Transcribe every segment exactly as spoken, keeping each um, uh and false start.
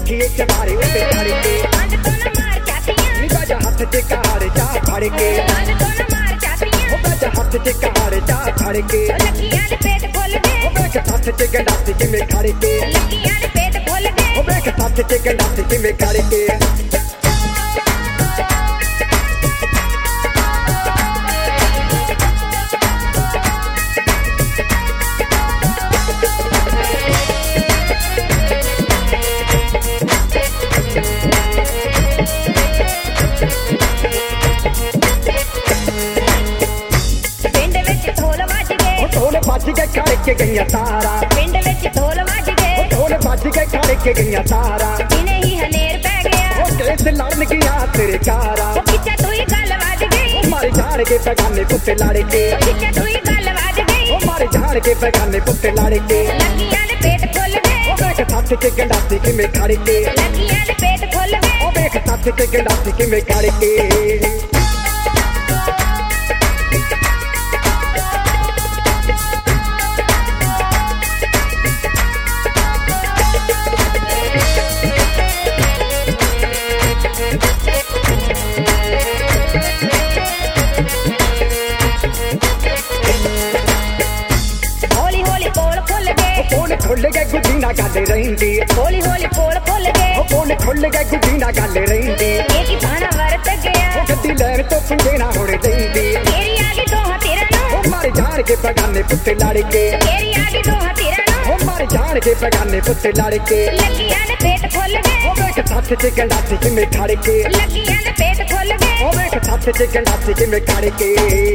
कोठिए च मारे उते चढ़ के आज तो न मार जातियां नी बाजा हाथ च कार जा फड़ के आज तो न मार जातियां ओ बाजा हाथ च कार जा फड़ के लगियां दे पेट खोल दे ओ बेक सੱਥ च गंडासी किਵੇਂ खड़ के लगियां दे पेट खोल दे ओ बेक सੱਥ च गंडासी किਵੇਂ खड़ के भज के खड़ के गईया तारा पिंड विच ढोल वज गए ढोल भज के खड़ के गईया तारा इने ही हनेर पै गया ओ केस लड़न गया तेरे कारा ओ खिच्चा तूई गल वज गई मारे झाड़ के पैगाने पुत्ते लड़ के ओ खिच्चा तूई गल वज गई ओ मारे झाड़ के पैगाने पुत्ते लड़ के लगियां दे पेट खोल दे ओ देख सੱਥ च गंडासी किਵੇਂ खड़ के लगियां दे पेट खोल दे ओ देख सੱਥ च गंडासी किਵੇਂ खड़ के खुल गए गुड्डी ना गल रहिंदी हौली हौली पोल खुल गए ओ पोल खुल गए गुड्डी ना गल रहिंदी ये की भाना वरत गया ओ गड्डी लैन तो पंजे ना होने देंदी तेरी आगे दोहा तेरा नो ओ मारे झाड़ के पैगाने पुत्ते लड़ के तेरी आगे दोहा तेरा नो ओ मारे झाड़ के पैगाने पुत्ते लड़ के लगियां दे पेट खोल गए ओ देख सੱਥ च गंडासी किਵੇਂ खड़ के लगियां दे पेट खोल गए ओ देख सੱਥ च गंडासी किਵੇਂ खड़ के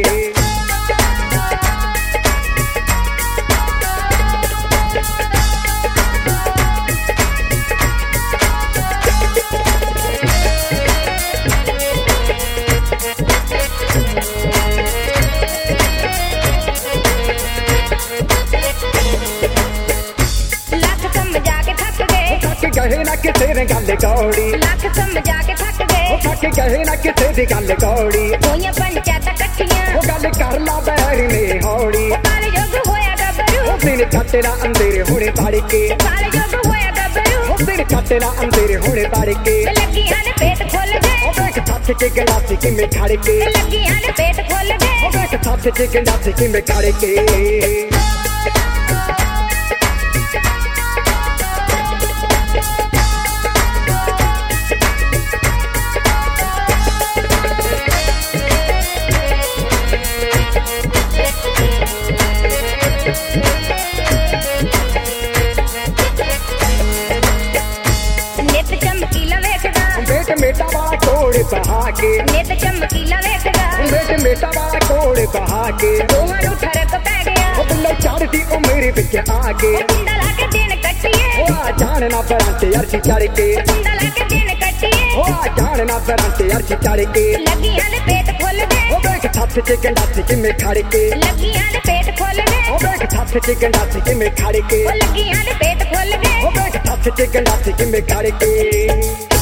गहे ना किसे ने गल गौड़ी लख समझा के थक गए ओ थक गहे ना किसे दी गल गौड़ी होइयां पंचायत कट्ठियां ओ गल कर ला बैर ने हौड़ी काल योग होया गबरू ओ दिन खट्टे ना अंधेरे होने पड़ के काल योग होया गबरू ओ दिन खट्टे ना अंधेरे होने पड़ के लगियां दे पेट खोल दे ओ देख सੱਥ च गंडासी किਵੇਂ खड़ के लगियां दे पेट खोल दे ओ देख सੱਥ च गंडासी किਵੇਂ खड़ के मेटा वाला कोड़ बहा के नित चमकीला वेखदा बेट मेटा वाला कोड़ बहा के दोहां नु फरक पै गया ओ बिल्लो चढ़दी ओ मेरे विच आके कुंडा ला के दिन कट्टिए ओ आ जान ना परांते अर्शी चढ़ के कुंडा ला के दिन कट्टिए ओ आ जान ना परांते अर्शी चढ़ के लगियां दे पेट खोल दे ओ देख सੱਥ च गंडासी किਵੇਂ खड़ के लगियां दे पेट खोल दे ओ देख सੱਥ च गंडासी किਵੇਂ खੜ के ओ लगियां दे पेट खोल दे ओ देख सੱਥ च गंडासी किਵੇਂ खੜ के